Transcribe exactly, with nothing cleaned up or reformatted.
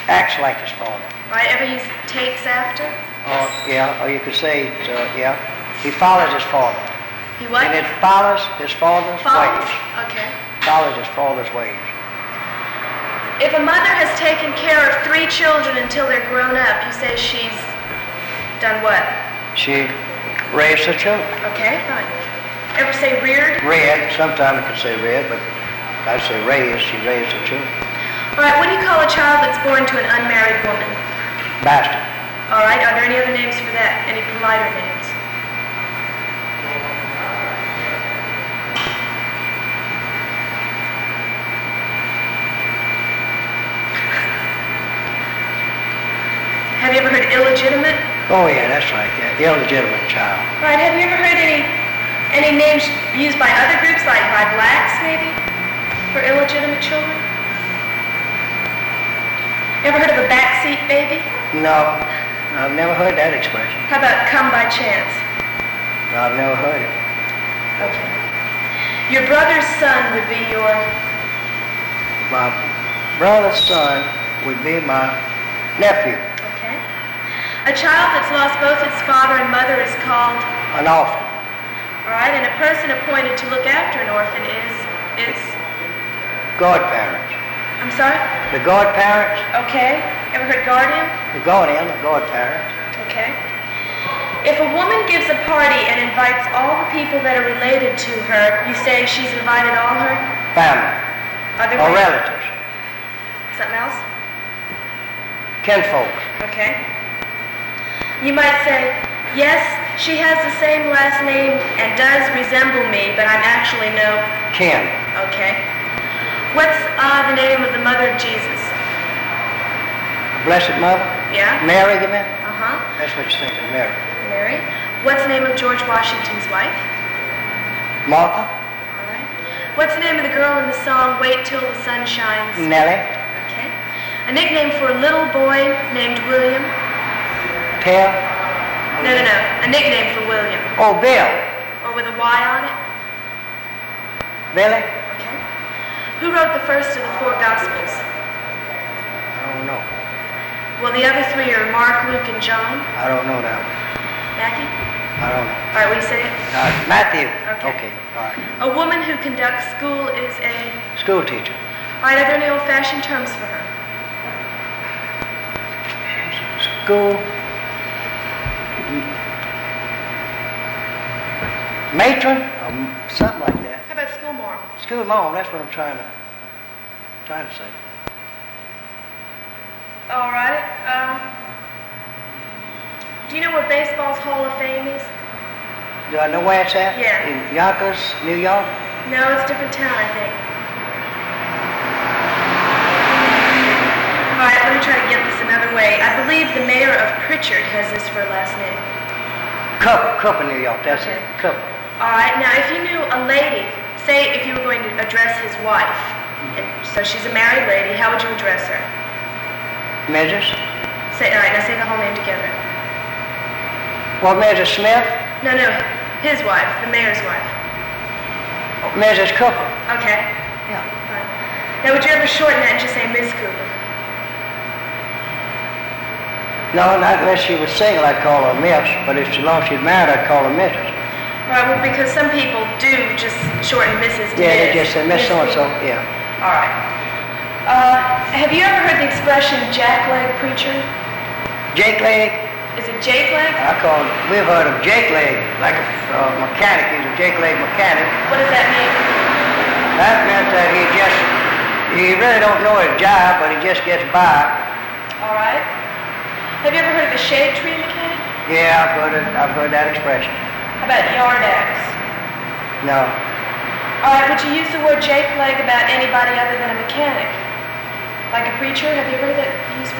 acts like his father. Right, ever use takes after? Or, yeah, or you could say, uh, yeah, he follows his father. He what? And it follows his father's Follows? ways. Okay. Follows his father's ways. If a mother has taken care of three children until they're grown up, you say she's done what? She raised the children. Okay, fine. Ever say reared? Reared, sometimes you could say reared, but I'd say raised, she raised the children. All right, what do you call a child that's born to an unmarried woman? Bastard. All right, are there any other names for that? Any politer names? Have you ever heard illegitimate? Oh yeah, that's right, yeah, illegitimate child. Right, have you ever heard any any names used by other groups, like by blacks maybe, for illegitimate children? You ever heard of a backseat baby? No, I've never heard that expression. How about come by chance? No, I've never heard it. Okay. Your brother's son would be your... My brother's son would be my nephew. Okay. A child that's lost both its father and mother is called... An orphan. All right, and a person appointed to look after an orphan is... It's... Godparents. I'm sorry? The godparents. Okay. Ever heard guardian? The guardian, the godparents. Okay. If a woman gives a party and invites all the people that are related to her, you say she's invited all her... Family. Other Or ways? relatives. Something else? Kinfolks. Okay. You might say, yes, she has the same last name and does resemble me, but I'm actually no... Kin. Okay. What's uh, the name of the mother of Jesus? Blessed Mother. Yeah? Mary, you mean? Uh-huh. That's what you're thinking, Mary. Mary. What's the name of George Washington's wife? Martha. All right. What's the name of the girl in the song, Wait Till the Sun Shines? Nellie. Okay. A nickname for a little boy named William? Pell. No, no, no. A nickname for William. Oh, Bill. Or with a Y on it? Billy. Okay. Who wrote the first of the four Gospels? I don't know. Well, the other three are Mark, Luke, and John. I don't know that one. Matthew? I don't know. All right, will you say it? Uh, Matthew. Okay. Okay. All right. A woman who conducts school is a... School teacher. All right, are there any old-fashioned terms for her? School. Matron. Um, something like that. How about school marm? School mom. That's what I'm trying to trying to say. All right. Uh, do you know where baseball's Hall of Fame is? Do I know where it's at? Yeah. In Yonkers, New York. No, it's a different town, I think. All right, let me try to get this another way. I believe the mayor of Pritchard has this for a last name. Cup, Cup in New York. That's Okay. it. Cup. All right, now if you knew a lady, say if you were going to address his wife, and so she's a married lady, how would you address her? Missus. Say, all right, now say the whole name together. Well, Missus Smith. No, no, his wife, the mayor's wife. Missus Cooper. Okay. Yeah. Fine. Now, would you ever shorten that and just say Miss Cooper? No, not unless she was single, I'd call her Miss. But if she long she's married, I'd call her Missus All right, well, because some people do just shorten Missus to Yeah, they Miss. just say Miss so-and-so. Cooper. Yeah. All right. Uh, have you ever heard the expression jackleg preacher? Jake Leg. Is it Jake leg? I call it, we've heard of Jake Leg, like a uh, mechanic. He's a Jake Leg mechanic. What does that mean? That meant that he just, he really don't know his job, but he just gets by. All right. Have you ever heard of a shade tree mechanic? Yeah, I've heard it. I've heard that expression. How about yard axe? No. All right, would you use the word Jake leg about anybody other than a mechanic? Like a preacher? Have you heard that used?